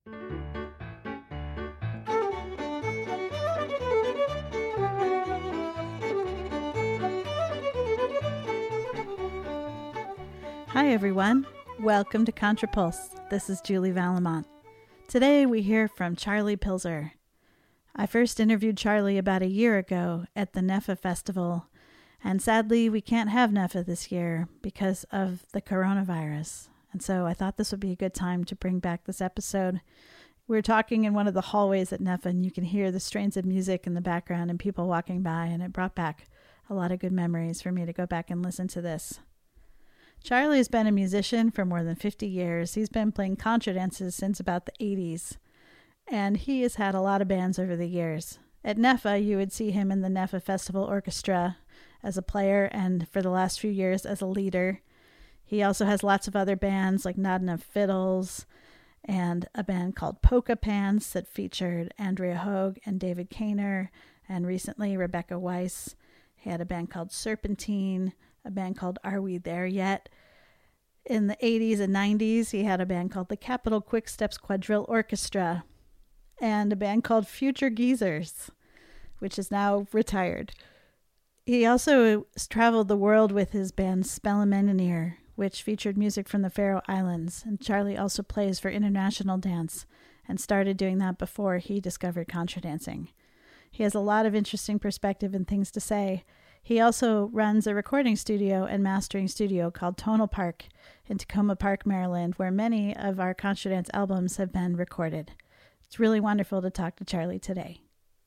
Hi everyone, welcome to Contrapulse. This is Julie Valamont. Today we hear from Charlie Pilzer. I first interviewed Charlie about a year ago at the NEFA Festival, and sadly we can't have NEFA this year because of the coronavirus. And so I thought this would be a good time to bring back this episode. We were talking in one of the hallways at NEFA, and you can hear the strains of music in the background and people walking by, and it brought back a lot of good memories for me to go back and listen to this. Charlie has been a musician for more than 50 years. He's been playing contra dances since about the 80s, and he has had a lot of bands over the years. At NEFA, you would see him in the NEFA Festival Orchestra as a player, and for the last few years as a leader. He also has lots of other bands like Not Enough Fiddles, and a band called Polka Pants that featured Andrea Hogue and David Kaner, and recently Rebecca Weiss. He had a band called Serpentine, a band called Are We There Yet? In the 80s and 90s, he had a band called the Capitol Quick Steps Quadrille Orchestra, and a band called Future Geezers, which is now retired. He also traveled the world with his band Spellemennir, which featured music from the Faroe Islands, and Charlie also plays for International Dance and started doing that before he discovered contra dancing. He has a lot of interesting perspective and things to say. He also runs a recording studio and mastering studio called Tonal Park in Tacoma Park, Maryland, where many of our contra dance albums have been recorded. It's really wonderful to talk to Charlie today.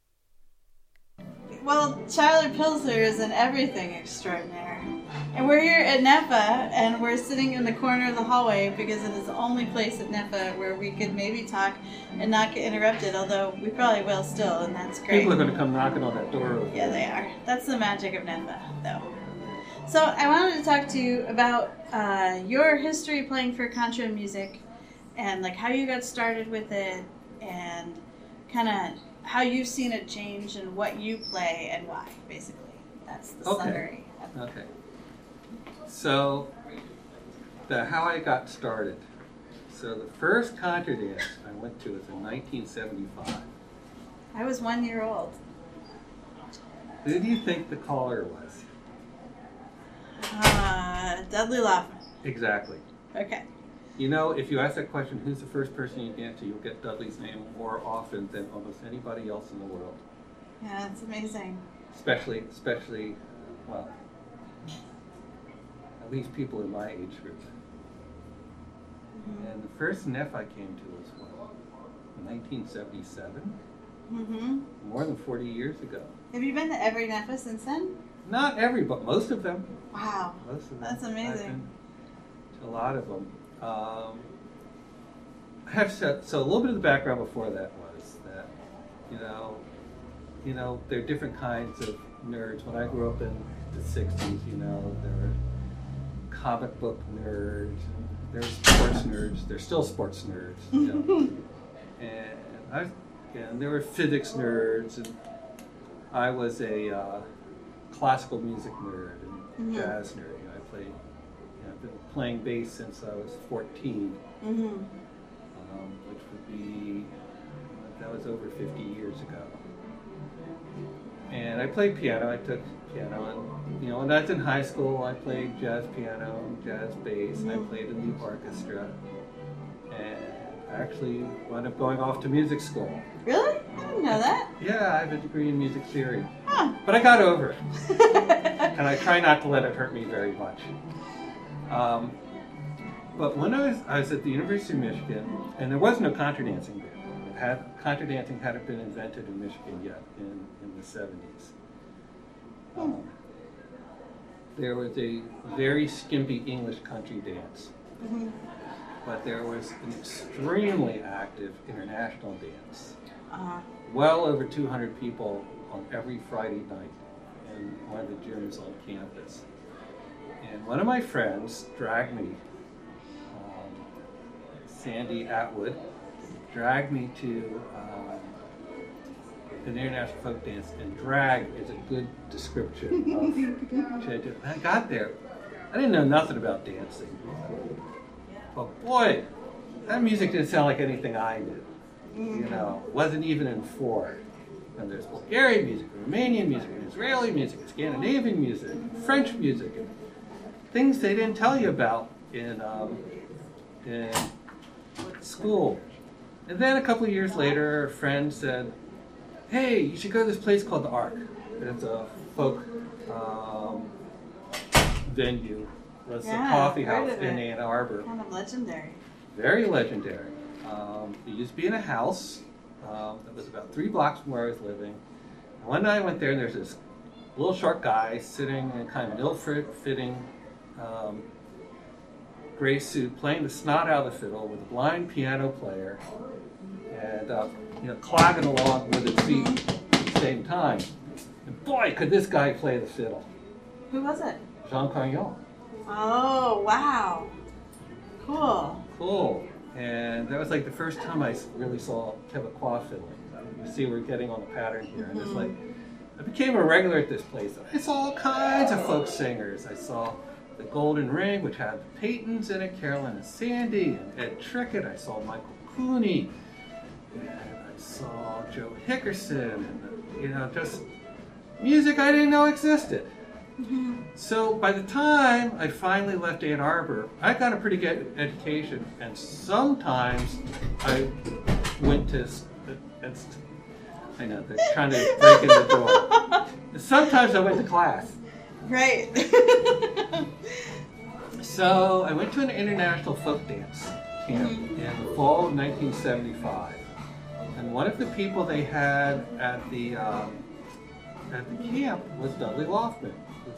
Well, Charlie Pilzer is an everything extraordinaire. And we're here at NEFA, and we're sitting in the corner of the hallway because it is the only place at NEFA where we could maybe talk and not get interrupted, although we probably will still, and that's great. People are going to come knocking on that door over Yeah, they are. That's the magic of NEFA, though. So I wanted to talk to you about your history playing for contra music, and like how you got started with it, and kind of how you've seen it change and what you play and why, basically. That's the summary. Okay. So, how I got started. So the first contra dance I went to was in 1975. I was 1 year old. Who do you think the caller was? Dudley Laughlin. Exactly. Okay. You know, if you ask that question, who's the first person you dance to, you'll get Dudley's name more often than almost anybody else in the world. Yeah, it's amazing. Especially, well, at least people in my age group. Mm-hmm. And the first NEF I came to was, 1977? Mm-hmm. More than 40 years ago. Have you been to every NEFA since then? Not every, but most of them. Wow. Most of them. That's amazing. I've been to a lot of them. I have said, so a little bit of the background before that was that, there are different kinds of nerds. When I grew up in the 60s, there were comic book nerds, there were sports nerds, there's still sports nerds, and there were physics nerds, and I was a classical music nerd and jazz nerd. I've been playing bass since I was 14, which would be, that was over 50 years ago. And I played piano. I took piano, and when I was in high school, I played jazz piano and jazz bass, and I played in the orchestra. And I actually wound up going off to music school. Really? I didn't know that. Yeah, I have a degree in music theory. Huh. But I got over it. And I try not to let it hurt me very much. But when I was at the University of Michigan, and there was no contra dancing there. Contra dancing hadn't been invented in Michigan yet in the 70s. There was a very skimpy English country dance. But there was an extremely active international dance. Well over 200 people on every Friday night in one of the gyms on campus. And one of my friends dragged me, Sandy Atwood, dragged me to an international folk dance, and drag is a good description of Cheja. I got there, I didn't know nothing about dancing. But boy, that music didn't sound like anything I knew. You know, wasn't even in four. And there's Bulgarian music, Romanian music, Israeli music, Scandinavian music, French music, and things they didn't tell you about in school. And then a couple of years later, a friend said, "Hey, you should go to this place called the Ark. It's a folk venue. It's a coffee house in Ann Arbor. Kind of legendary. Very legendary. It used to be in a house that was about 3 blocks from where I was living. And one night I went there, and there's this little short guy sitting in kind of an ill-fitting gray suit, playing the snot out of the fiddle with a blind piano player, and clogging along with his feet at the same time. And boy, could this guy play the fiddle. Who was it? Jean Carignan. Oh, wow. Cool. And that was like the first time I really saw Quebecois fiddling. You see we're getting on the pattern here. And it's like, I became a regular at this place. I saw all kinds of folk singers. I saw the Golden Ring, which had Paytons in it, Carolyn and Sandy, and Ed Trickett. I saw Michael Cooney, and I saw Joe Hickerson, and just music I didn't know existed. So by the time I finally left Ann Arbor, I got a pretty good education, and sometimes I went to, I know, they're trying to break in the door. Sometimes I went to class. Right. So I went to an international folk dance camp in the fall of 1975. And one of the people they had at the camp was Dudley Loftman.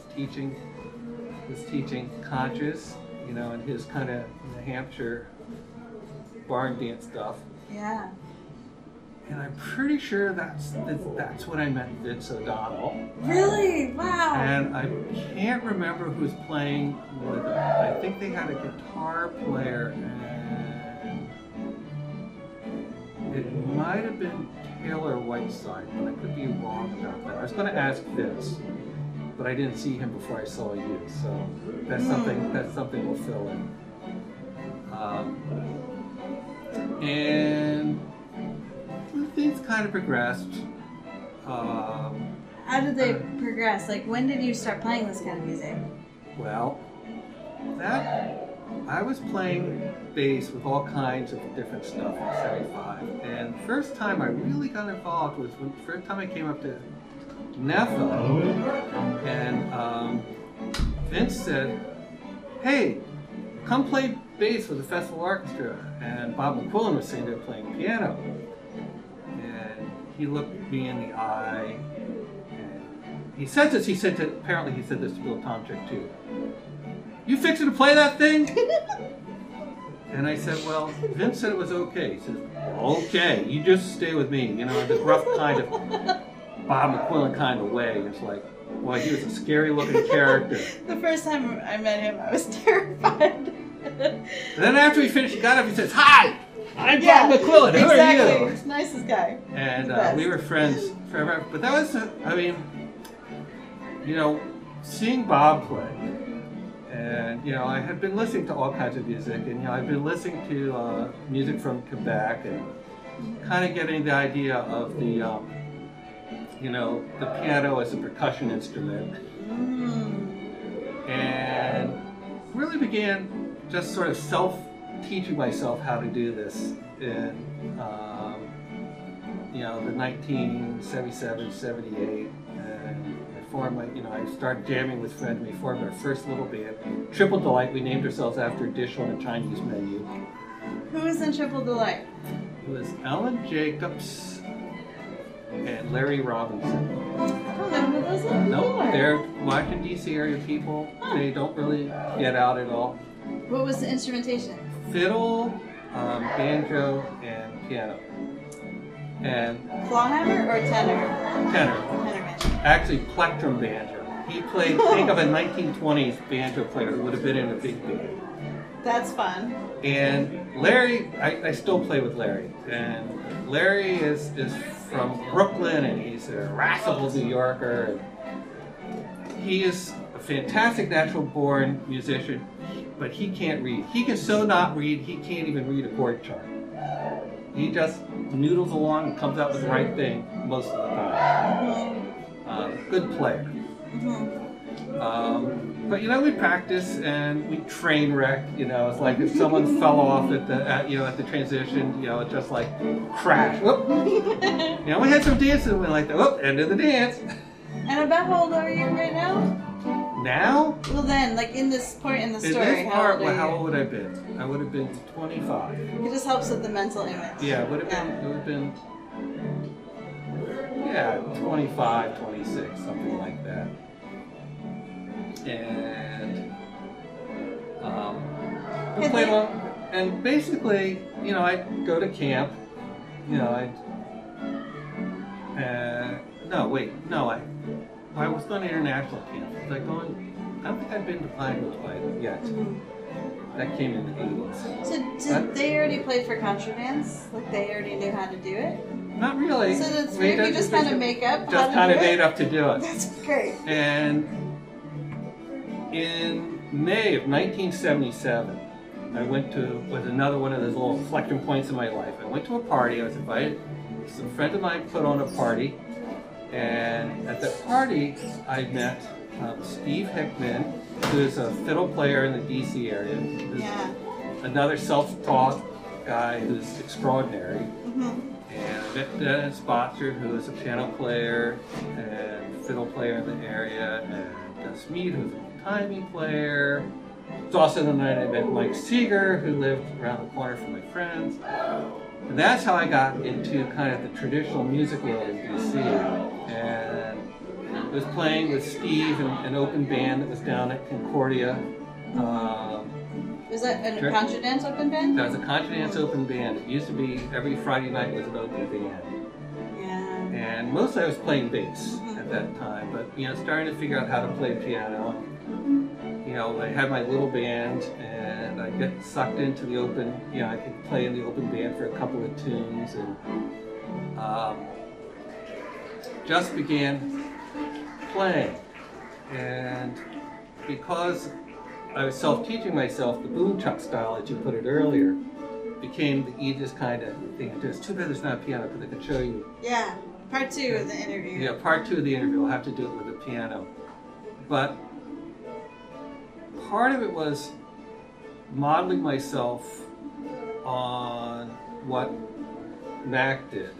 Was teaching conches, and his kind of New Hampshire barn dance stuff. Yeah. And I'm pretty sure that's when I met Vince O'Donnell. Really? Wow. And I can't remember who was playing with him. I think they had a guitar player, and it might have been Taylor Whiteside, but I could be wrong about that. I was going to ask Vince, but I didn't see him before I saw you, so that's something we'll fill in. And things kind of progressed. How did they progress? Like, when did you start playing this kind of music? Well, I was playing bass with all kinds of different stuff in '75, and the first time I really got involved was the first time I came up to NEFA, and Vince said, "Hey, come play bass with the festival orchestra," and Bob McQuillan was sitting there playing piano. And he looked me in the eye, and he said this to Bill Tomczyk too. "You fixing to play that thing?" And I said, "Well, Vince said it was okay." He says, "Okay, you just stay with me," in this rough kind of Bob McQuillan kind of way. It's like, boy, he was a scary looking character. The first time I met him, I was terrified. And then after he finished, he got up and says, "Hi, I'm Bob McQuillan. Who are you?" He's the nicest guy. And we were friends forever. But that was, seeing Bob play. And, I had been listening to all kinds of music. And, I'd been listening to music from Quebec and kind of getting the idea of the piano as a percussion instrument. And really began just sort of teaching myself how to do this in, the 1977, 78. And I started jamming with friends. We formed our first little band, Triple Delight. We named ourselves after a dish on a Chinese menu. Who was in Triple Delight? It was Ellen Jacobs and Larry Robinson. I don't know who those are. Nope, they're Washington, D.C. area people. Huh. They don't really get out at all. What was the instrumentation? Fiddle, banjo, and piano. And clawhammer or tenor? Tenor. Actually, plectrum banjo. He played, think of a 1920s banjo player who would have been in a big band. That's fun. And Larry, I still play with Larry. And Larry is from Brooklyn, and he's a irascible New Yorker. And he is a fantastic natural-born musician, but he can't read. He can so not read, he can't even read a chord chart. He just noodles along and comes out with the right thing most of the time. Good player. But we practice and we train wreck. It's like if someone fell off at the transition, it just like crash. Whoop. We had some dances and went like that. Whoop, end of the dance. And about how old are you right now? Now? Well, then, like in this part in the story, how old would I have been? I would have been 25. It just helps with the mental image. Yeah, it would have been 25, 26, something like that. And we played along, and basically, I'd go to camp. I was going to international camp. I don't think I'd been to Pinewood yet. That came in the 80s. So did they already play for contrabands? Like they already knew how to do it? Not really. So the three of you just kind of make up just kind of made up to do it. That's great. And in May of 1977, I was another one of those little inflection points in my life. I went to a party. I was invited. Some friend of mine put on a party. And at that party, I met Steve Hickman, who's a fiddle player in the D.C. area. Another self-taught guy who's extraordinary. And I met Dennis Botcher, who is a piano player and fiddle player in the area, and Gus Mead, who's a timey player. It's also the night I met Mike Seeger, who lived around the corner from my friends. And that's how I got into kind of the traditional music world in D.C. And I was playing with Steve in an open band that was down at Concordia. Was that a contra dance open band? That was a contra dance open band. It used to be every Friday night was an open band. Yeah. And mostly I was playing bass at that time, but starting to figure out how to play piano. I had my little band, and I'd get sucked into the open. I could play in the open band for a couple of tunes, and just began playing. And because I was self-teaching myself, the boom chuck style, as you put it earlier, became the easiest kind of thing to do. It's too bad there's not a piano, because I could show you. Yeah, part 2 of the interview. Yeah, part 2 of the interview. I'll have to do it with a piano. But part of it was modeling myself on what Mac did.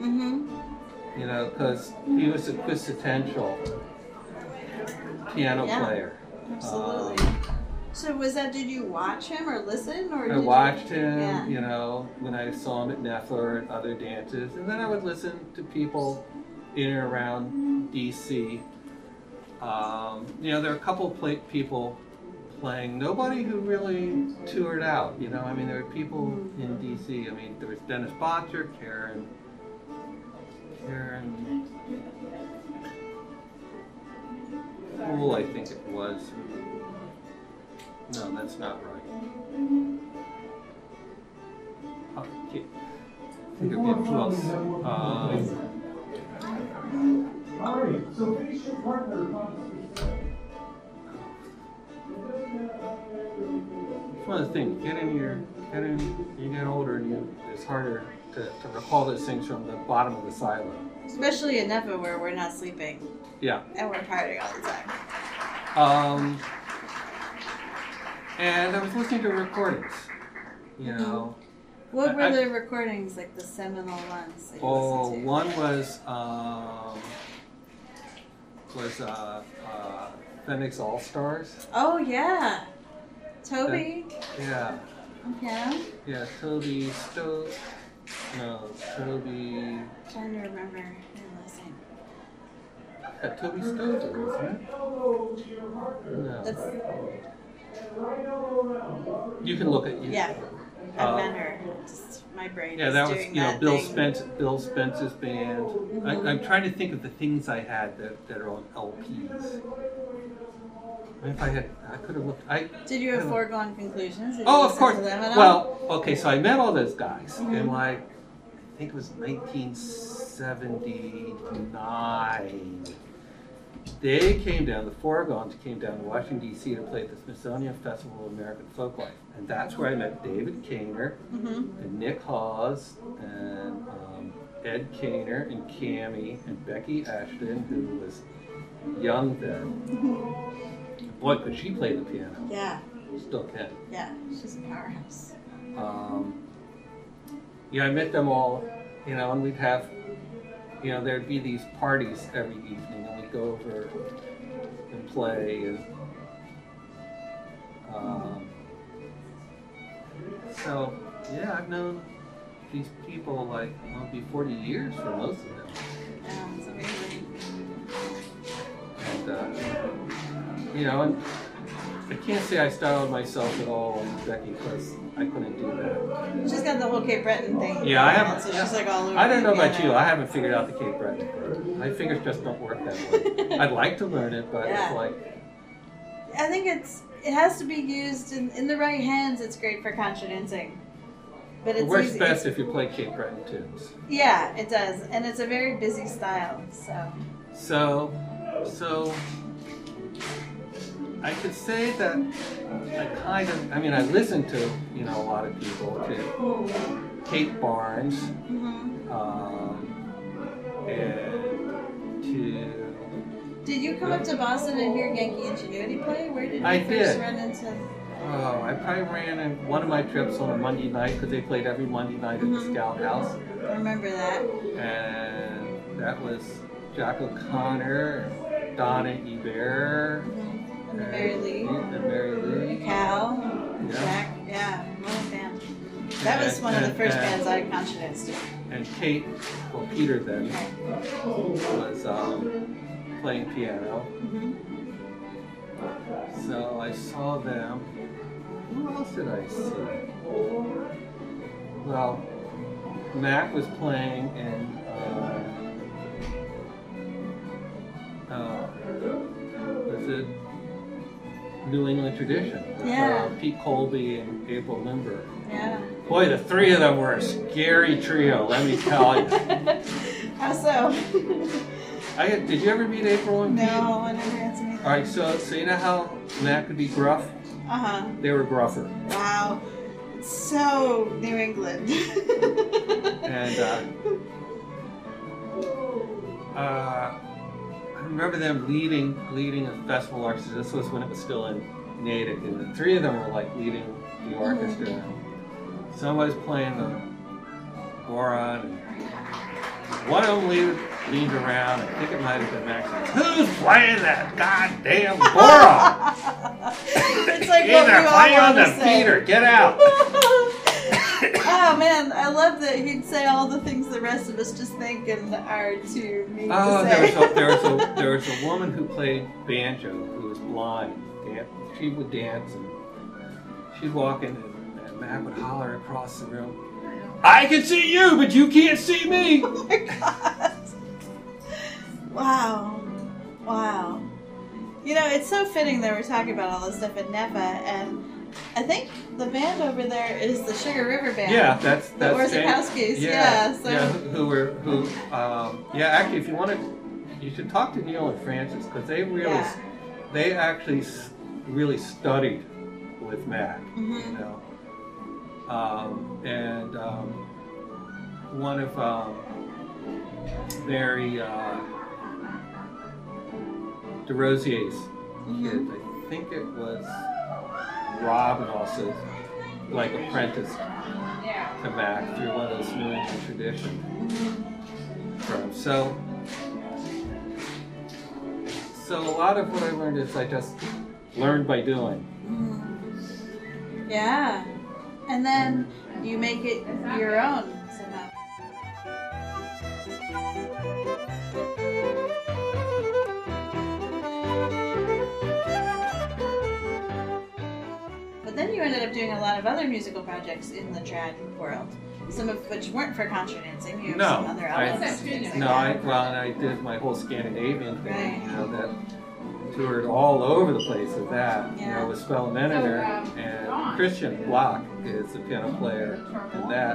Because he was a quintessential piano player. Absolutely. So did you watch him or listen? Or I watched him, when I saw him at Neffler and other dances. And then I would listen to people in and around D.C. There are a couple of people playing. Nobody who really toured out, there were people in D.C. There was Dennis Botcher, Karen Poole, I think it was. No, that's not right. I think it'd be close. Alright, so finish your partner. It's one of the things. You get older, and it's harder to recall those things from the bottom of the silo. Especially in Napa, where we're not sleeping. Yeah. And we're partying all the time. And I was listening to recordings. What were the recordings, like the seminal ones that you listened to? One was Phoenix All Stars. Oh yeah, Toby. Yeah. Okay. Yeah, Toby Stowe. No, Toby. I'm trying to remember your last name. Toby Stowe, wasn't it? No. That's... You can look at you. Yeah, I've met her. Just my brain. Yeah, is that was doing that Bill thing. Bill Spence's band. I'm trying to think of the things I had that are on LPs. If I could have looked. Did you have Foregone Conclusions? Did of you listen course. to them at all? Well, okay, so I met all those guys in I think it was 1979. they came down, the Foregons came down to Washington, D.C. to play at the Smithsonian Festival of American Folklife. And that's where I met David Kaner, and Nick Hawes, and Ed Kaner, and Cammie, and Becky Ashton, who was young then. Boy, could she play the piano. Yeah. Still can. Yeah, she's a powerhouse. I met them all, and we'd have, there'd be these parties every evening, and we'd go over and play, and so, yeah, I've known these people it'll be 40 years for most of them. Yeah, it's amazing. And, and I can't say I styled myself at all, Becky, because I couldn't do that. She's got the whole Cape Breton thing. Yeah, I haven't. So she's like all over. I don't know about you. I haven't figured out the Cape Breton thing. My fingers just don't work that way. I'd like to learn it, but it's like. I think it has to be used in the right hands. It's great for contra dancing. But it works best if you play Cape Breton tunes. Yeah, it does, and it's a very busy style. So I could say that I listen to a lot of people, to Kate Barnes, and to. Did you come up to Boston and hear Yankee Ingenuity play? Where did you first run into? Oh, I probably ran in one of my trips on a Monday night, because they played every Monday night at the Scout House. I remember that. And that was Jack O'Connor, and Donna Ebert, and Mary Lee. Cal, Jack, what a band. That was one of the first bands I contra danced to. And Kate, Peter then, was playing piano. So I saw them. Who else did I see? Well, Mac was playing in was it New England Tradition? Yeah. Pete Colby and April Limber. Yeah. Boy, the three of them were a scary trio, let me tell you. How so? Did you ever meet April and Pete? No, I never had to meet them. All right, so you know how Mac could be gruff? They were gruffer. Wow. So New England. And I remember them leading a festival orchestra. This was when it was still in Natick, and the three of them were leading the orchestra. Somebody's playing the Goron, and one of them leaned around. I think it might have been Max. Who's playing that goddamn Goron? It's like either play on the beat or get out. Oh man, I love that he'd say all the things the rest of us just think and are too mean to say. There was a woman who played banjo who was blind. She would dance, and she'd walk in, and Mac would holler across the room, "I can see you, but you can't see me." Oh my God! Wow. It's so fitting that we're talking about all this stuff at NEFA, and I think the band over there is the Sugar River Band. Yeah, that's the Orzechowskis. Actually, if you want to, you should talk to Neil and Francis, because they actually really studied with Mac. And one of Mary DeRosier's kids, I think it was Rob, and also apprenticed to Mac through one of those New England Tradition firms. So a lot of what I learned is I just learned by doing. Yeah, and then you make it your own somehow. But then you ended up doing a lot of other musical projects in the trad world, some of which weren't for contra dancing. You have some other albums. I did my whole Scandinavian thing, that toured all over the place with that. With Spell Menninger, and Christian Block is the piano player in that.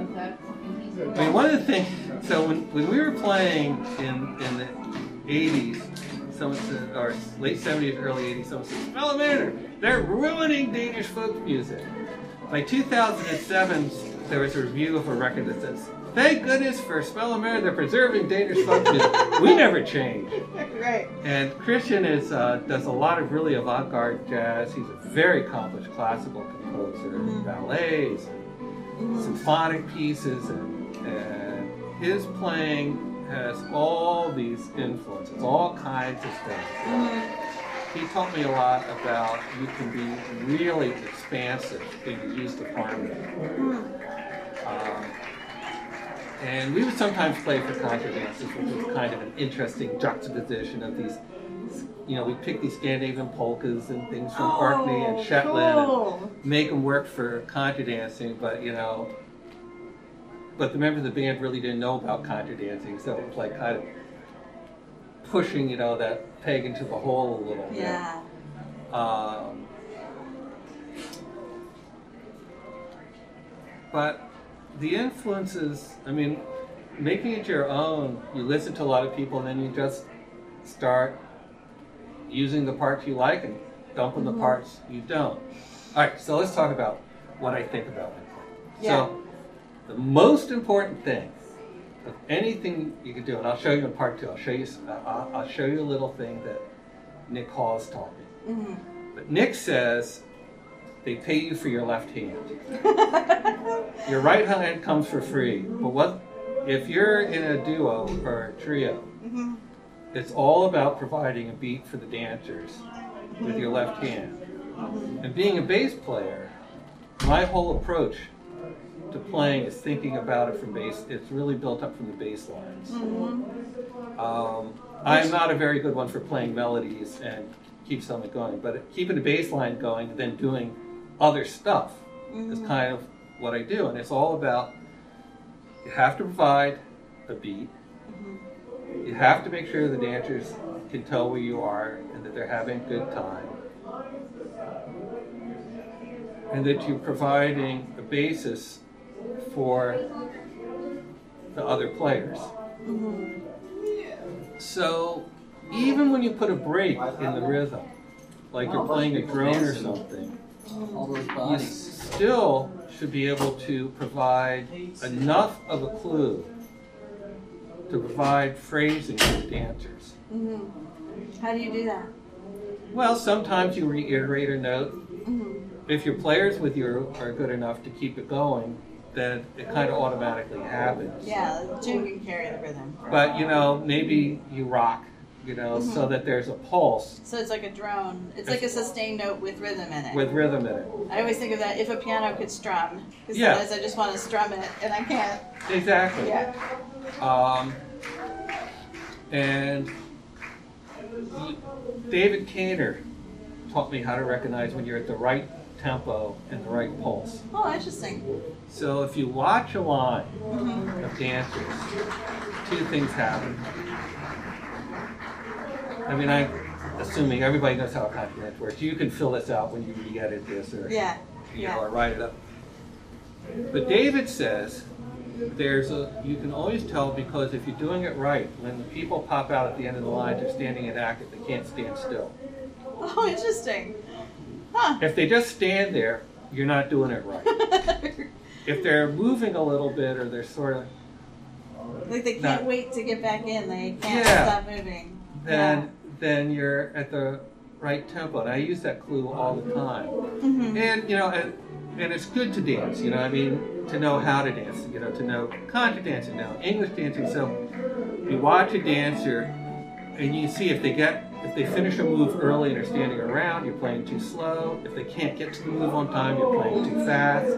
One of the things, so when we were playing in the 80s, someone said, or late 70s, early 80s, someone said, Spell Manor, they're ruining Danish folk music. By 2007, there was a review of a record that says, thank goodness for Spell Manor, they're preserving Danish folk music. We never change. Right. And Christian does a lot of really avant-garde jazz. He's a very accomplished classical composer, ballets, symphonic pieces, and his playing has all these influences, all kinds of things. He taught me a lot about you can be really expansive in the use of harmony. And we would sometimes play for contra dances, which was kind of an interesting juxtaposition of these, we pick these Scandinavian polkas and things from Orkney and Shetland and make them work for contra dancing, but the members of the band really didn't know about contra dancing, so it was like kind of pushing, that peg into the hole a little bit. Yeah. But the influences, making it your own, you listen to a lot of people and then you just start using the parts you like and dumping the parts you don't. All right, so let's talk about what I think about it. Yeah. So, the most important thing of anything you can do, and I'll show you in part 2. I'll show you a little thing that Nick Hawes taught me. But Nick says they pay you for your left hand. Your right hand comes for free. But if you're in a duo or a trio, it's all about providing a beat for the dancers with your left hand. And being a bass player, my whole approach to playing is thinking about it from bass. It's really built up from the bass lines. I'm not a very good one for playing melodies and keep something going, but keeping the bass line going and then doing other stuff is kind of what I do. And it's all about, you have to provide a beat. You have to make sure the dancers can tell where you are and that they're having a good time. And that you're providing a basis for the other players. So even when you put a break in the rhythm, like you're playing a drone or something, you still should be able to provide enough of a clue to provide phrasing to the dancers. How do you do that? Well, sometimes you reiterate a note. If your players with you are good enough to keep it going, then it kind of automatically happens. Yeah, the tune can carry the rhythm. But, maybe you rock, so that there's a pulse. So it's like a drone. It's like a sustained note with rhythm in it. With rhythm in it. I always think of that if a piano could strum. Because Yeah. sometimes I just want to strum it and I can't. Exactly. Yeah. And David Kaner taught me how to recognize when you're at the right tempo and the right pulse. Oh, interesting. So if you watch a line of dancers, 2 things happen. I'm assuming everybody knows how a contra dance works. You can fill this out when you re-edit this or, or write it up. But David says you can always tell because if you're doing it right, when the people pop out at the end of the line, they're standing inactive. They can't stand still. Oh, interesting. Huh. If they just stand there, you're not doing it right. If they're moving a little bit or they're sort of... Like they can't wait to get back in. They can't stop moving. Then you're at the right tempo. And I use that clue all the time. And, and it's good to dance, to know how to dance, to know contra dancing, know English dancing. So you watch a dancer and you see if they finish a move early and are standing around, you're playing too slow. If they can't get to the move on time, you're playing too fast.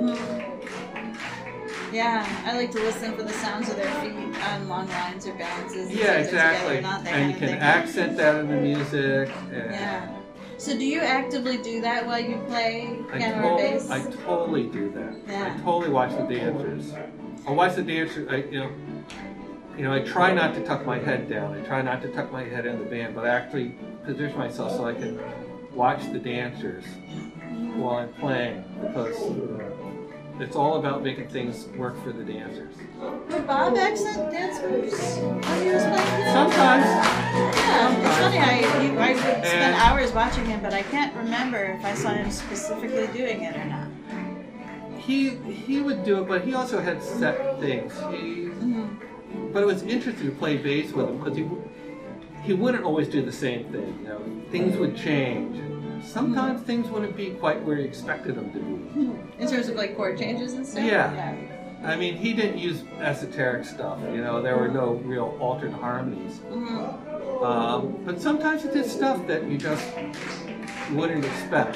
Yeah, I like to listen for the sounds of their feet on long lines or bounces. Yeah, exactly. And you can accent that in the music. Yeah. So do you actively do that while you play piano or bass? I totally do that. Yeah. I totally watch the dancers. I watch the dancers. I try not to tuck my head down. I try not to tuck my head in the band, but I actually position myself so I can watch the dancers while I'm playing because It's all about making things work for the dancers. Would Bob accent dance moves when he was playing piano? Sometimes. Yeah, it's funny. I would spend hours watching him, but I can't remember if I saw him specifically doing it or not. He would do it, but he also had set things. But it was interesting to play bass with him because he wouldn't always do the same thing. You know, things would change. Sometimes things wouldn't be quite where you expected them to be. In terms of like chord changes and stuff? Yeah. I mean, he didn't use esoteric stuff. You know, there were no real alternate harmonies. But sometimes he did stuff that you just wouldn't expect.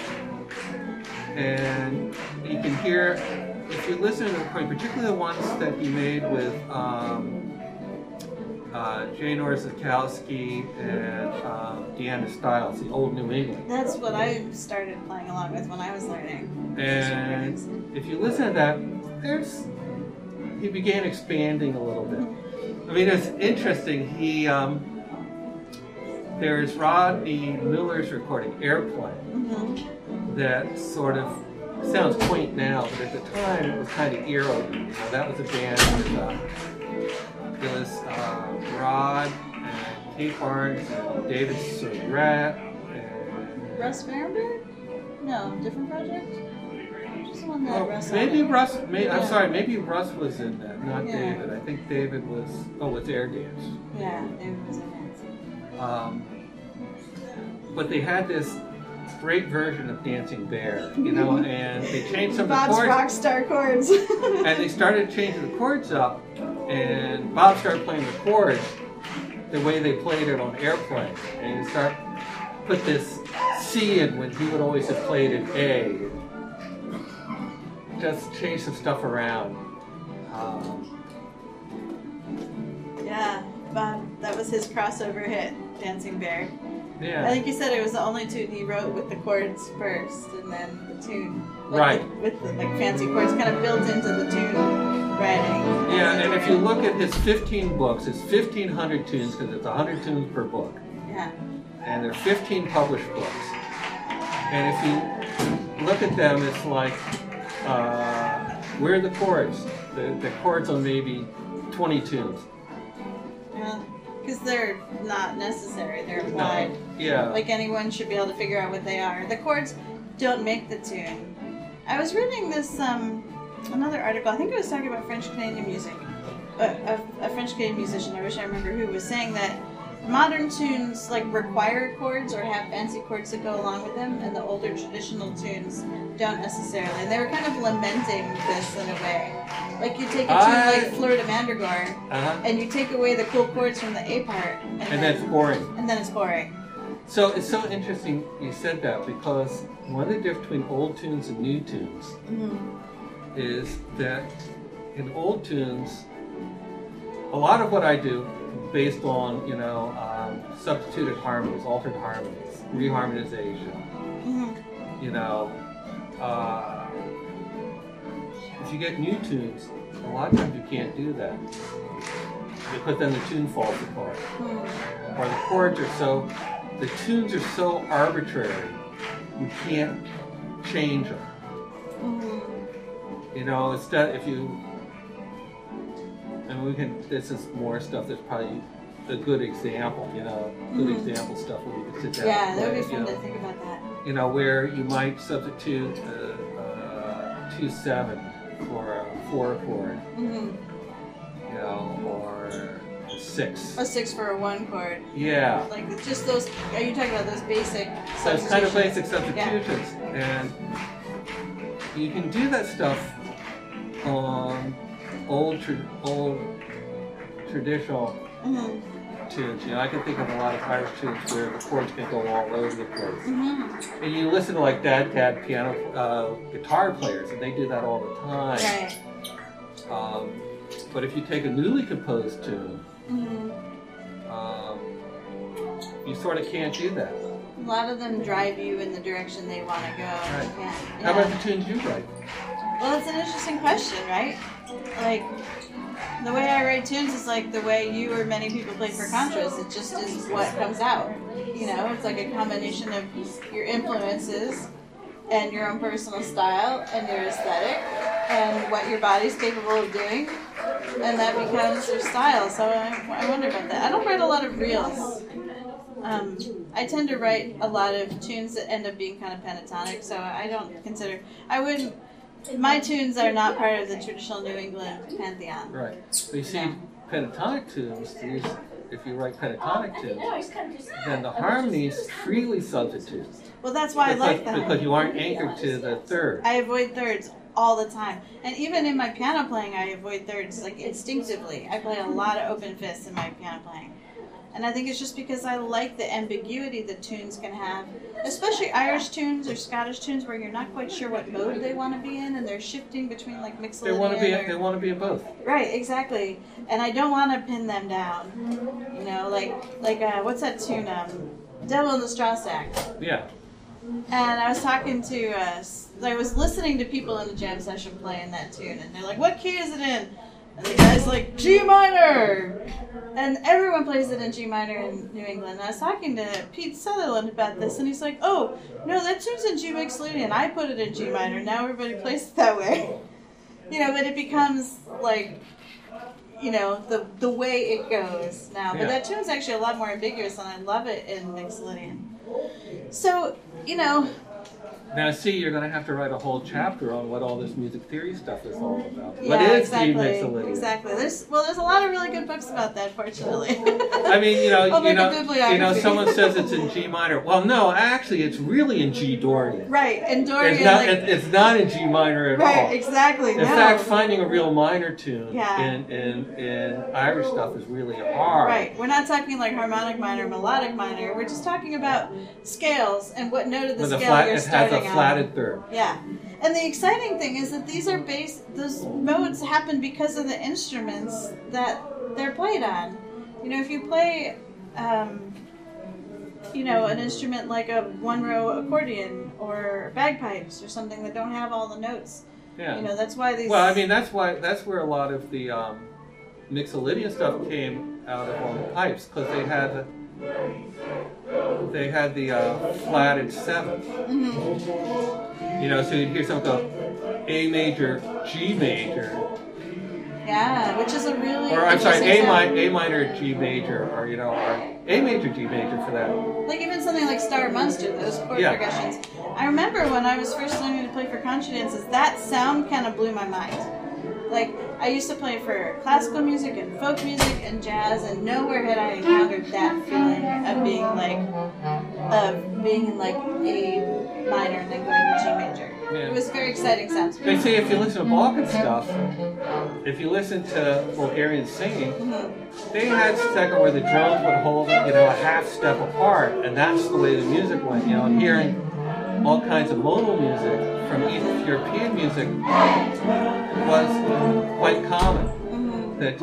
And you can hear, if you listen to the recording, particularly the ones that he made with Jane Orzechowski and Deanna Stiles, the old New England. That's what I started playing along with when I was learning. And if you listen to that, he began expanding a little bit. I mean, it's interesting. There's Rodney Miller's recording, Airplane, that sort of sounds quaint now, but at the time it was kind of eerie. You know, that was a band with it was Rod and Kate Barnes and David Surratt and Russ Fahrenberg? No, different project? Just the one that Russ maybe had. Russ. I'm sorry, maybe Russ was in that, not David. I think David was. Oh, it's Air Dance. Yeah, David was in it. But they had this great version of Dancing Bear, you know, and they changed some of the Bob's chords. Rockstar chords. And they started changing the chords up, and Bob started playing the chords the way they played it on Airplane. And he started put this C in when he would always have played an A. Just change some stuff around. Yeah, Bob, that was his crossover hit, Dancing Bear. Yeah. I think you said it was the only tune he wrote with the chords first, and then the tune with the like fancy chords kind of built into the tune writing. Yeah, and if you look at his 15 books, it's 1,500 tunes because it's 100 tunes per book. Yeah. And there are 15 published books. And if you look at them, it's like, where are the chords? The chords on maybe 20 tunes. Yeah. Because they're not necessary, they're implied. No. Yeah. Like anyone should be able to figure out what they are. The chords don't make the tune. I was reading this, another article, I think it was talking about French Canadian music. A French Canadian musician, I wish I remember who, was saying that modern tunes like require chords or have fancy chords that go along with them, and the older traditional tunes don't necessarily. And they were kind of lamenting this in a way. Like you take a tune like Fleur de Mandragore, and you take away the cool chords from the A part, and then it's boring. And then it's boring. So it's so interesting you said that, because one of the difference between old tunes and new tunes is that in old tunes, a lot of what I do based on, substituted harmonies, altered harmonies, reharmonization. You know, if you get new tunes, a lot of times you can't do that because then the tune falls apart, or the chords are the tunes are so arbitrary, you can't change them. You know, instead, if you, and this is more stuff that's probably a good example, good example stuff where you can sit down. Yeah, and that would be play, fun to think about that. You know, where you might substitute 2/7 for a 4 chord, or a 6. A 6 for a 1 chord. Yeah. Like just those. Are you talking about those basic? Those kind of basic substitutions, Yeah. and you can do that stuff on old traditional tunes. You know, I can think of a lot of Irish tunes where the chords can go all over the place. And you listen to like Dad piano guitar players, and they do that all the time. Right. But if you take a newly composed tune, you sort of can't do that. A lot of them drive you in the direction they want to go. Right. Yeah. How about the tunes you write? Well, that's an interesting question, right? Like, the way I write tunes is like the way you or many people play for contras. It just is what comes out. You know, it's like a combination of your influences and your own personal style and your aesthetic. and what your body's capable of doing, and that becomes your style. So I wonder about that. I don't write a lot of reels. I tend to write a lot of tunes that end up being kind of pentatonic, so I don't consider, my tunes are not part of the traditional New England pantheon. Right. So you see, pentatonic tunes, if you write pentatonic tunes, then the harmonies freely substitute. Well, that's why I like that. Because you aren't anchored to the third. I avoid thirds all the time. And even in my piano playing, I avoid thirds, like instinctively. I play a lot of open fifths in my piano playing. And I think it's just because I like the ambiguity that tunes can have, especially Irish tunes or Scottish tunes where you're not quite sure what mode they want to be in, and they're shifting between like mixolydian. They want to be in both. Right, exactly. And I don't want to pin them down. You know, like what's that tune? Devil in the Straw Stack. Yeah. And I was talking to I was listening to people in the jam session playing that tune, and they're like, "What key is it in?" And the guy's like, G minor! And everyone plays it in G minor in New England. And I was talking to Pete Sutherland about this, and he's like, oh, no, that tune's in G mixolydian. I put it in G minor. Now everybody plays it that way. You know, but it becomes like, you know, the way it goes now. But that tune's actually a lot more ambiguous, and I love it in mixolydian. So, you know... Now, see, you're going to have to write a whole chapter on what all this music theory stuff is all about. Yeah, what is exactly. G mixolydian? Exactly. There's a lot of really good books about that, fortunately. I mean, you know, someone says it's in G minor. Well, no, actually, it's really in G Dorian. Right, and Dorian. It's not in G minor at all. Right, exactly. In fact, finding a real minor tune in Irish stuff is really hard. Right, we're not talking like harmonic minor, melodic minor. We're just talking about scales and what note of the scale you're starting on. It has a flatted third. Yeah. And the exciting thing is that those modes happen because of the instruments that they're played on. You know, if you play, you know, an instrument like a one-row accordion or bagpipes or something that don't have all the notes, you know, that's why these... Well, I mean, that's where a lot of the mixolydian stuff came out of on the pipes, because they had the flatted seventh. Mm-hmm. You know, so you'd hear something go A major, G major. Yeah, which is a really... Or, I'm sorry, A minor, G major, or, you know, or A major, G major for that. Like even something like Star Munster, those chord progressions. I remember when I was first learning to play for contra dances, that sound kind of blew my mind. Like, I used to play for classical music and folk music and jazz, and nowhere had I encountered that feeling of being in like A minor and then going to G major. Yeah. It was a very exciting sound. They say if you listen to Balkan stuff, if you listen to Bulgarian singing, they had a second where the drums would hold, you know, a half step apart, and that's the way the music went. You know, and hearing all kinds of modal music from Eastern European music was quite common. That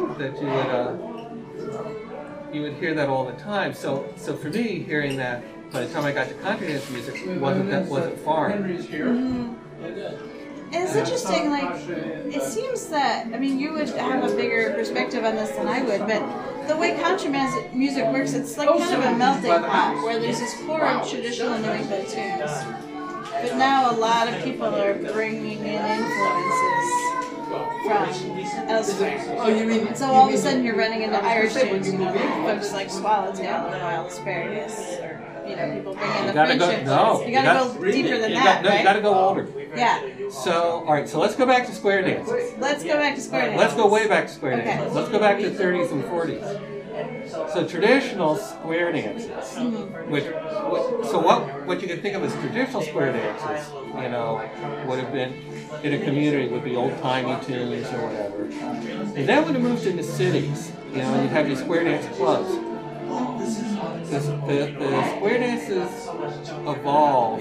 you would hear that all the time. So for me, hearing that by the time I got to contra dance music wasn't foreign. It's interesting, like, it seems that, I mean, you would have a bigger perspective on this than I would, but the way contra music works, it's like kind of a melting pot, where there's this core of traditional New England tunes. But now a lot of people are bringing in influences from elsewhere. Oh, you mean? So all of a sudden you're running into Irish tunes, you know, like folks like Swallowtail and Wild Asparagus, or, you know, people bring in the French tunes. You gotta go deeper than that, right? You gotta go older. Yeah. So, alright, so let's go back to square dances. Let's go back to square dances. Let's go way back to square dances. Let's go back to the 30s and 40s. So traditional square dances, what you can think of as traditional square dances, you know, would have been in a community would be old-timey tunes or whatever. And then when it moved into cities, you know, you'd have these square dance clubs. The square dances evolved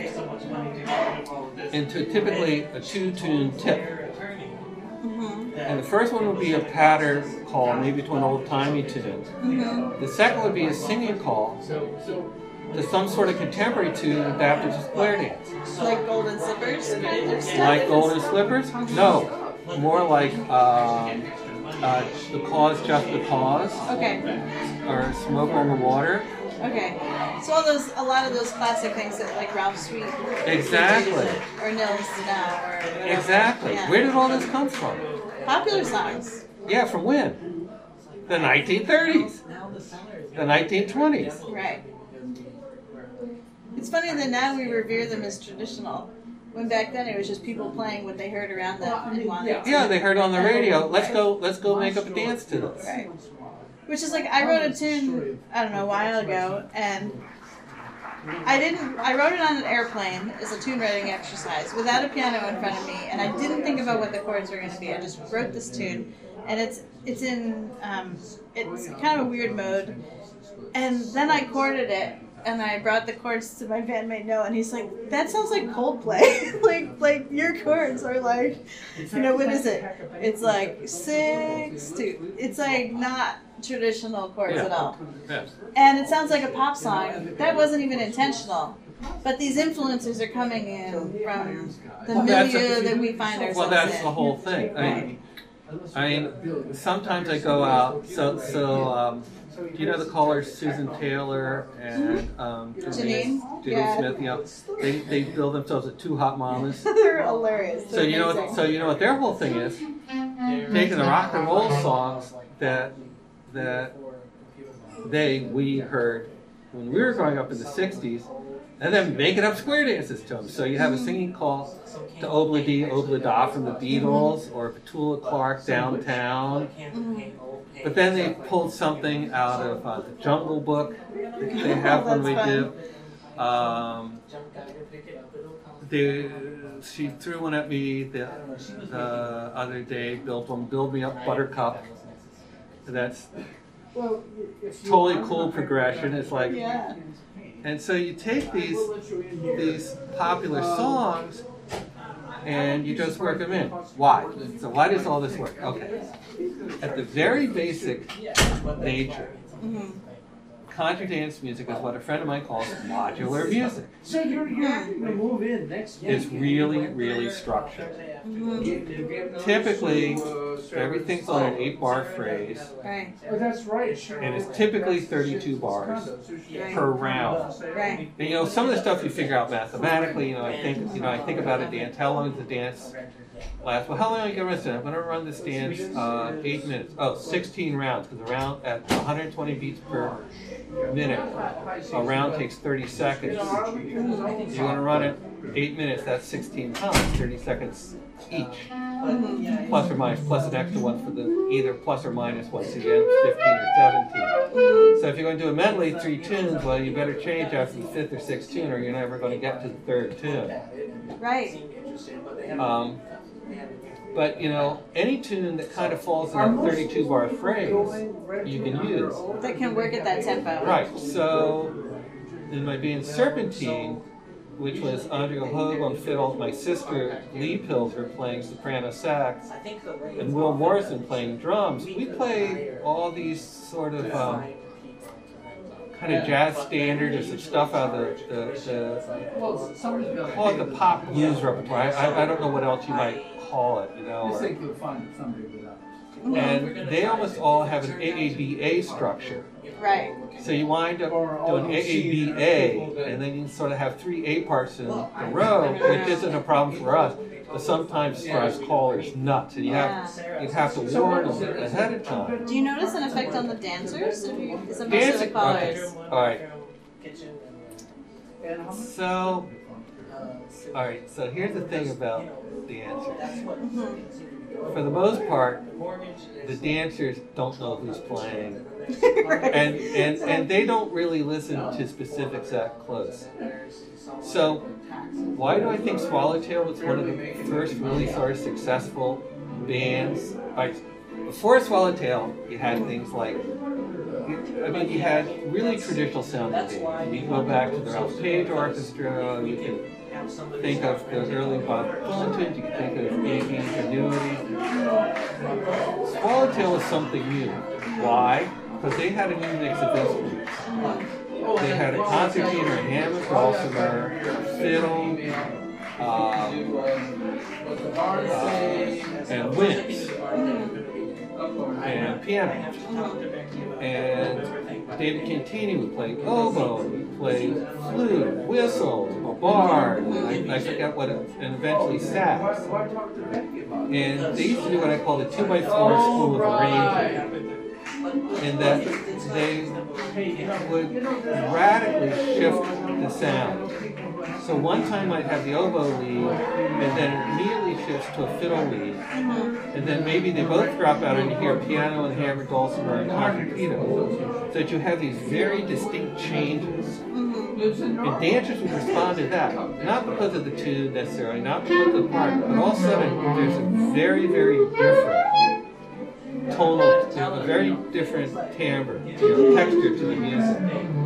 into typically a two-tune tip. And the first one would be a pattern call, maybe to an old-timey tune. The second would be a singing call to some sort of contemporary tune adapted to square dance. Like Golden Slippers kind of stuff? Like Golden Slippers? No. More like The Cause, Just the Cause, Okay. or Smoke on the Water. Okay. So a lot of those classic things that like Ralph Sweet. Exactly. Or Nils Now or whatever. Exactly. Yeah. Where did all this come from? Popular songs. Yeah, from when? The 1930s. The 1920s. Right. It's funny that now we revere them as traditional. When back then it was just people playing what they heard around them and wanted to. Yeah, they heard on the radio. Let's go make up a dance to this. Right. Which is like I wrote a tune I don't know a while ago and I wrote it on an airplane as a tune writing exercise without a piano in front of me and I didn't think about what the chords were going to be. I just wrote this tune and it's in it's kind of a weird mode and then I chorded it. And I brought the chords to my bandmate Noah, and he's like, "That sounds like Coldplay. like your chords are like, what is it? It's like 6/2. It's like not traditional chords at all. Yeah. And it sounds like a pop song. That wasn't even intentional. But these influences are coming in from the milieu that we find ourselves in. Well, that's the whole thing. I mean, sometimes I go out. Do you know the callers Susan Taylor and Janine Smith? They bill themselves as two hot mamas. They're hilarious. So you know what their whole thing is? Taking the rock and roll songs that we heard when we were growing up in the '60s, and then making up square dances to them. So you have a singing call to Obla Dee, Obla Da from the Beatles, or Petula Clark, Downtown. But then they pulled something out of the Jungle Book. They have when we do. She threw one at me the other day. Build Me Up, Buttercup. That's totally cool progression. It's like, and so you take these popular songs and you just work them in. Why? So why does all this work? Okay. At the very basic nature, contra dance music is what a friend of mine calls modular music. So you're having to move in next week. It's really, really structured. Typically, everything's on an 8-bar phrase. Right. Oh, that's right. And it's typically 32 bars per round. Right. And some of the stuff you figure out mathematically. I think about a dance. How long does the dance last? Well, how long are you going to run? I'm going to run this dance 8 minutes. 16 rounds, because a round at 120 beats per minute, a round takes 30 seconds. You want to run it 8 minutes, that's 16 times, 30 seconds each. Plus or minus, plus an extra one for the either plus or minus once again, 15 or 17. So if you're going to do a medley, 3 tunes, well, you better change after the 5th or 6th tune, or you're never going to get to the 3rd tune. Right. But, any tune that kind of falls in that 32-bar phrase, you can use. That can work at that tempo. Right. So, in my band Serpentine, which was Andre Hogue on fiddle, my sister Lee Pilser playing soprano sax, and Will Morrison playing drums, we play all these sort of kind of jazz standards or some stuff out of call it the pop blues repertoire. I don't know what else you might call it, and they almost all have an AABA structure. Right. So you wind up doing AABA, and then you sort of have 3 A parts in a row, which isn't a problem for us, but sometimes drives callers nuts, and you have to warn them ahead of time. Do you notice an effect on the dancers? Some of the callers. Okay. All right. So here's the thing about dancers. For the most part, the dancers don't know who's playing, and they don't really listen to specifics that close. So why do I think Swallowtail was one of the first really sort of successful bands? Before Swallowtail, you had things like, you had really traditional sounding bands. You can go back to the Ralph Page Orchestra. You can think of the early Bob Dylan tunes. You can think of A.B. Ingenuity. Swallowtail was something new. Why? Because they had a new mix of instruments. They had a concertina, a Hammond, dulcimer, fiddle, and winds. and piano. And David Cantini would play oboe, he'd play flute, whistle, a barn, I forget what, and eventually sax. And they used to do what I call the 2x4 school of arrangement. In that they would radically shift the sound. So one time I'd have the oboe lead, and then it immediately shifts to a fiddle lead, and then maybe they both drop out and you hear piano and hammered dulcimer and concertino. So that you have these very distinct changes. And dancers would respond to that, not because of the tune necessarily, not because of the part, but all of a sudden there's a very, very different tonal, a very different timbre, texture to the music.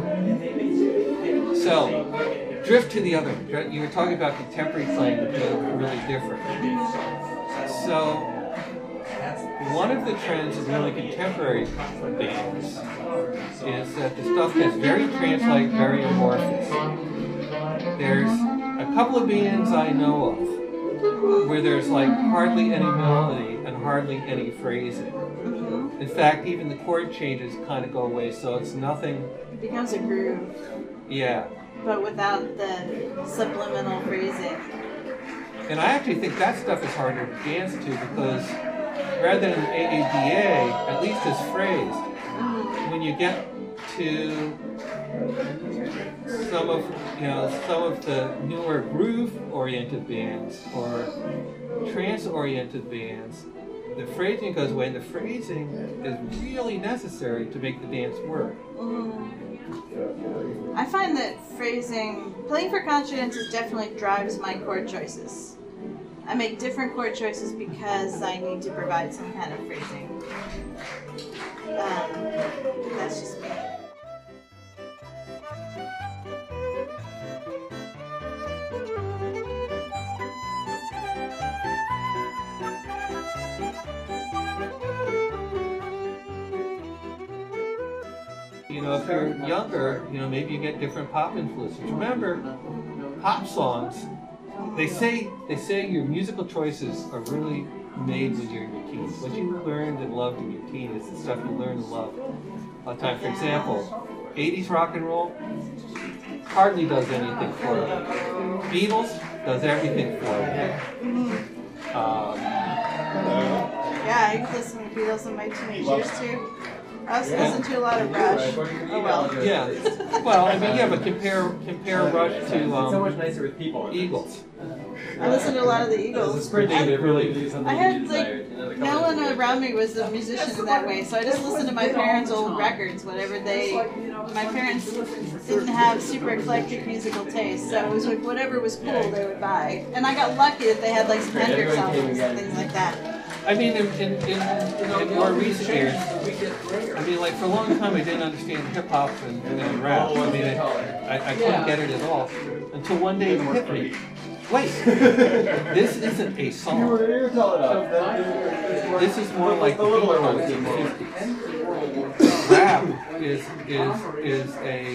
So, drift to the other. You were talking about contemporary playing, which is really different. So, one of the trends of really contemporary bands is that the stuff gets very trance-like, very amorphous. There's a couple of bands I know of where there's like hardly any melody and hardly any phrasing. In fact, even the chord changes kind of go away, so it's nothing. It becomes a groove. Yeah. But without the subliminal phrasing. And I actually think that stuff is harder to dance to because rather than AADA, at least it's phrased. When you get to some of the newer groove-oriented bands or trance-oriented bands, the phrasing goes away, and the phrasing is really necessary to make the dance work. I find that playing for contradances definitely drives my chord choices. I make different chord choices because I need to provide some kind of phrasing. That's just me. If you're younger, maybe you get different pop influences. Remember, pop songs, they say your musical choices are really made when you're in your teens. What you learned and loved in your teens is the stuff you learned and loved all the time. For example, 80s rock and roll hardly does anything for you. Beatles does everything for you. Yeah, I could listen to Beatles in my teenage years too. I also listen to a lot of Rush. Oh well. Yeah. Well, but compare Rush to so much nicer with people. Eagles. I listen to a lot of the Eagles. I had no one around me was a musician in that way, so I just listened to my parents' old records, whatever my parents didn't have super eclectic musical taste, so it was like whatever was cool they would buy. And I got lucky that they had like some Hendrix albums and things like that. I mean, in more recent years, like for a long time I didn't understand hip hop and rap. I couldn't get it at all until one day it hit me. Wait, this isn't a song. This is more like the Beatles in the 50s. Rap is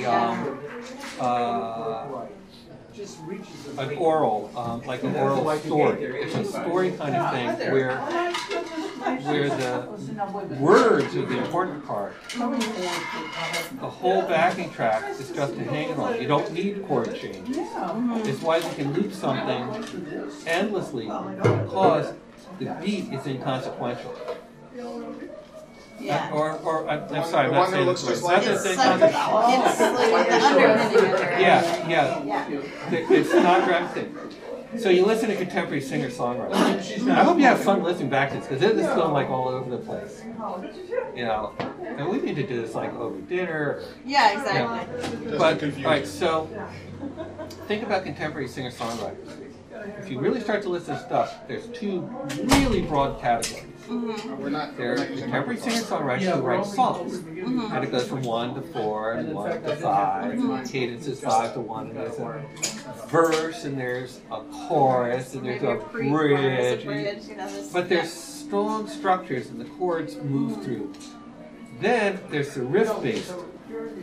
an oral story. It's a story kind of thing where the words are the important part. The whole backing track is just to hang it on. You don't need chord changes. It's why you can loop something endlessly because the beat is inconsequential. Yeah. I'm sorry, I'm not saying this right. It's like the underpinning of it. Yeah. It's not dramatic. So you listen to contemporary singer-songwriters. I hope you have fun listening back to this because this is going like all over the place. And we need to do this like over dinner. Yeah, exactly. But all right, so think about contemporary singer-songwriters. If you really start to listen to stuff, there's two really broad categories. There's contemporary singer-songwriters who write songs, and it goes from 1 to 4 and 1 to 5. Cadence is 5 to 1, and there's a verse, and there's a chorus, and there's a bridge. But there's strong structures, and the chords move through. Then there's the riff-based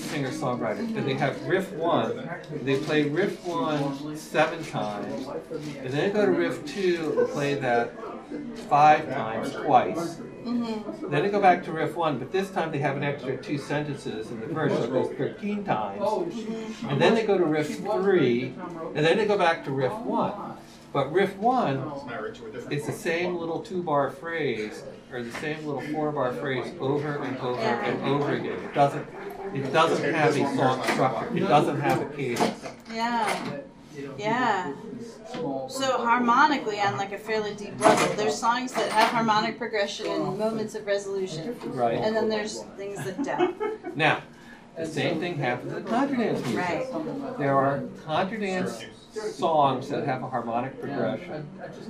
singer-songwriter, and they have riff 1. They play riff 1 7 times, and then they go to riff 2 and play that 5 times twice. Mm-hmm. Then they go back to riff 1, but this time they have an extra 2 sentences in the verse, so it goes 13 times. Mm-hmm. And then they go to riff 3, and then they go back to riff 1. But riff 1 is the same little 2-bar phrase, or the same little 4-bar phrase over and over and over again. It doesn't have a song structure. It doesn't have a cadence. Yeah. Yeah. So harmonically, on like a fairly deep level, there's songs that have harmonic progression and moments of resolution. Right. And then there's things that don't. Now, the same thing happens in contra dance music. Right. There are contra dance songs that have a harmonic progression.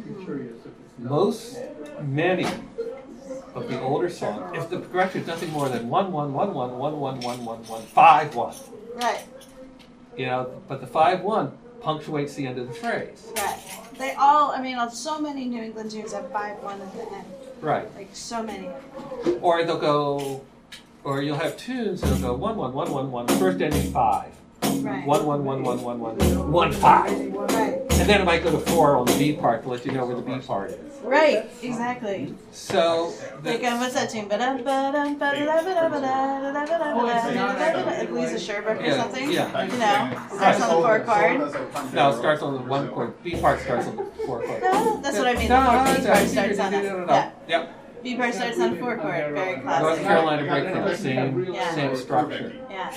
Many of the older songs, if the progression is nothing more than 1 1 1 1 1 1 1 1 1 5 1. Right. You know, but the 5 1 punctuates the end of the phrase. Right. They all, I mean, so many New England tunes have 5 1 at the end. Right. Like so many. Or they'll go, or you'll have tunes that'll go 1 1 1 1 1, first ending 5. Right. 1 1 1 1 1 1 1 5. Right. And then it might go to 4 on the B part to let you know where the B part is. Right, exactly. So, like, what's that tune? Like Lisa Sherbrooke or something? Yeah. You know, starts on the 4 chord. No, it starts on the 1 chord. B part starts on the 4 chord. No, that's what I mean. The B part starts on that. Yeah. B part starts on 4 chord. Very classic. North Carolina breakdown, same structure. Yeah.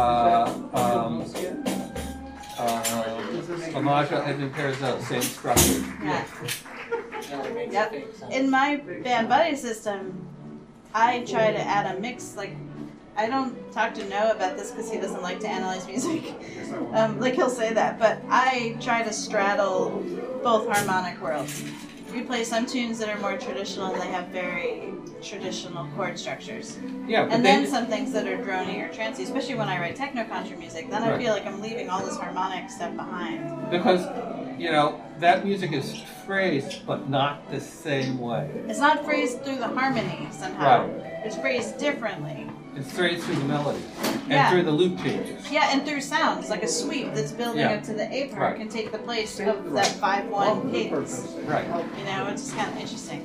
Amaja Edmund Perizot, same structure. Yeah. Yep. In my band buddy system, I try to add a mix. Like, I don't talk to Noah about this because he doesn't like to analyze music. Like, he'll say that. But I try to straddle both harmonic worlds. We play some tunes that are more traditional and they have very traditional chord structures. Yeah, and then some things that are drony or trancey, especially when I write techno-contra music. Then I feel like I'm leaving all this harmonic stuff behind. Because, you know, that music is phrased, but not the same way. It's not phrased through the harmony somehow. Right. It's phrased differently. It's phrased through the melody and through the loop changes. Yeah, and through sounds, like a sweep that's building up to the A part can take the place of that 5-1 cadence. Right. You know, it's just kind of interesting.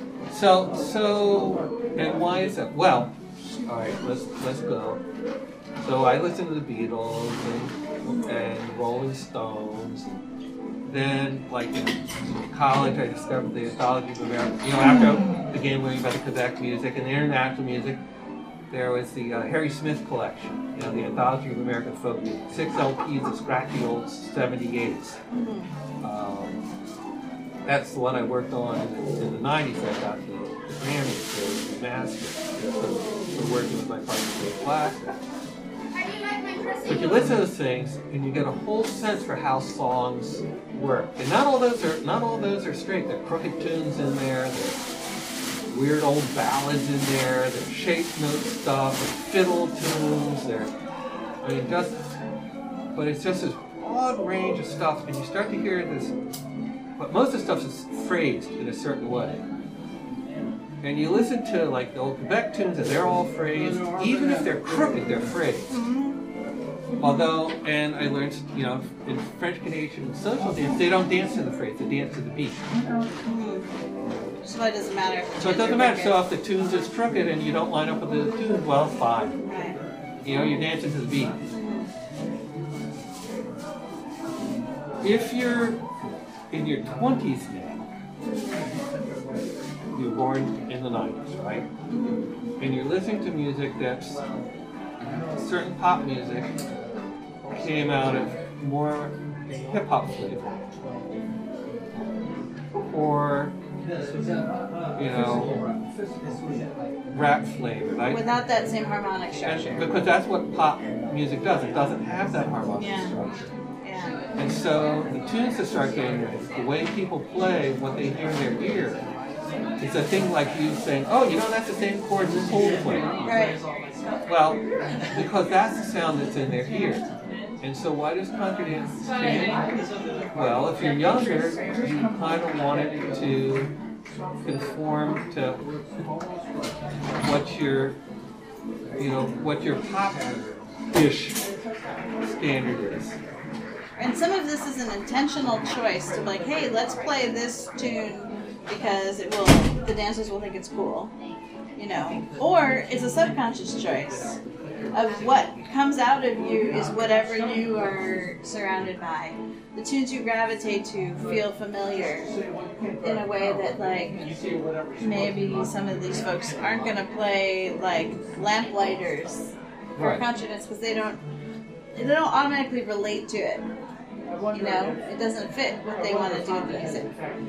So, and why is that? Well, all right, let's go. So I listen to the Beatles and Rolling Stones. Then, like in college, I discovered the Anthology of American. You know, after I began learning about the Quebec music and the international music, there was the Harry Smith collection. You know, the Anthology of American Folk Music. 6 LPs of scratchy old 78s. That's the one I worked on in the 90s. I got the Grammy, the master, for working with my partner Dave Blaster. But you listen to those things, and you get a whole sense for how songs work. And not all those are straight. There are crooked tunes in there. There's weird old ballads in there. There's shaped note stuff. There's fiddle tunes. But it's just this broad range of stuff, and you start to hear this. But most of the stuff is phrased in a certain way. And you listen to like the old Quebec tunes, and they're all phrased. Even if they're crooked, they're phrased. Although, and I learned, you know, in French Canadian social dance, they don't dance to the phrase; they dance to the beat. So it doesn't matter. So it doesn't matter. So if the tunes is crooked and you don't line up with the tune, well, fine. Right. You know, you're dancing to the beat. If you're in your 20s now, you were born in the 90s, right? And you're listening to music that's certain pop music came out of more hip-hop flavor. Or, you know, rap flavor, right? Without that same harmonic structure. And because that's what pop music does. It doesn't have that harmonic structure. And so the tunes that start getting the way people play what they hear in their ear, it's a thing like you saying, oh, you know, that's the same chord as Coldplay. Right. Well, because that's the sound that's in their ear. And so why does contra dance change? Well, if you're younger, you kind of want it to conform to what your pop ish standard is. And some of this is an intentional choice to like, hey, let's play this tune because the dancers will think it's cool, you know. Or it's a subconscious choice of what comes out of you is whatever you are surrounded by. The tunes you gravitate to feel familiar in a way that, like, maybe some of these folks aren't going to play, like, Lamplighters or Contra Dance because they don't automatically relate to it. You know, it doesn't fit what they want to do with the music.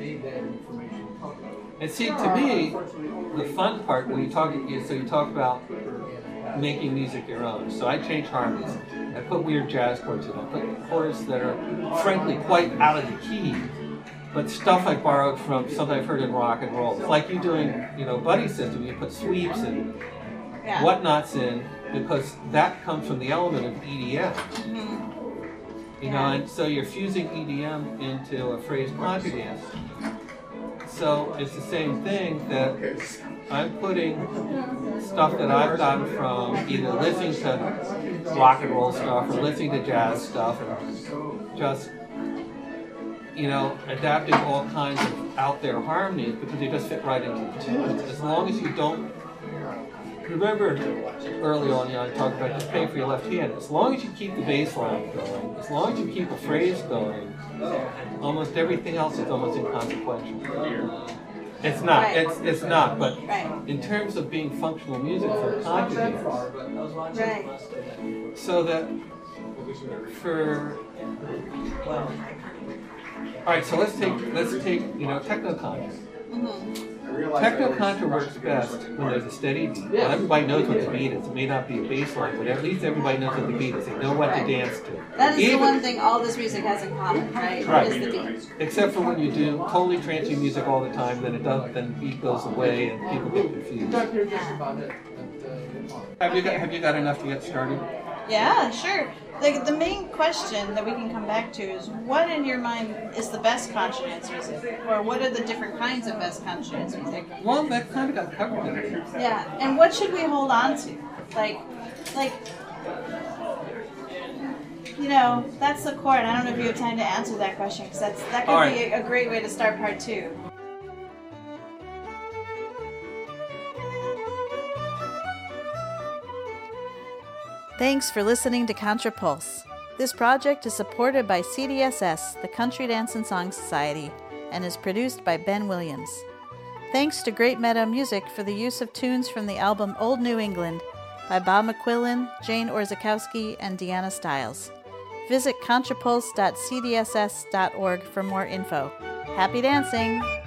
And see, to me, the fun part when you talk about making music your own. So I change harmonies. I put weird jazz chords in. I put chords that are, frankly, quite out of the key, but stuff I borrowed from something I've heard in rock and roll. It's like you doing, you know, Buddy System. You put sweeps and whatnots in because that comes from the element of EDM. Mm-hmm. You know, and so you're fusing EDM into a phrase contra dance. So it's the same thing that I'm putting stuff that I've gotten from either listening to rock and roll stuff or listening to jazz stuff and just, you know, adapting all kinds of out there harmonies because they just fit right into the tunes. As long as you don't, remember early on, you know, I talked about just playing for your left hand. As long as you keep the bass line going, as long as you keep a phrase going, almost everything else is almost inconsequential. It's not. Right. It's not. But in terms of being functional music for contra dance, so that for all right. So let's take you know, techno contra. Mm-hmm. Techno contra works best when there's a steady beat. Well, everybody knows what the beat is. It may not be a bass line, but at least everybody knows what the beat is. They know what to dance to. That is the one thing all this music has in common, right? Is the beat. Except for when you do totally trancey music all the time, then the beat goes away and people get confused. Have you got enough to get started? Yeah, sure. The main question that we can come back to is what in your mind is the best contra dance music? Or what are the different kinds of best contra dance music? Well, that kind of got covered in it. Yeah, and what should we hold on to? Like, you know, that's the core, and I don't know if you have time to answer that question, because that could be a great way to start part 2. Thanks for listening to ContraPulse. This project is supported by CDSS, the Country Dance and Song Society, and is produced by Ben Williams. Thanks to Great Meadow Music for the use of tunes from the album Old New England by Bob McQuillan, Jane Orzechowski, and Deanna Stiles. Visit contrapulse.cdss.org for more info. Happy dancing!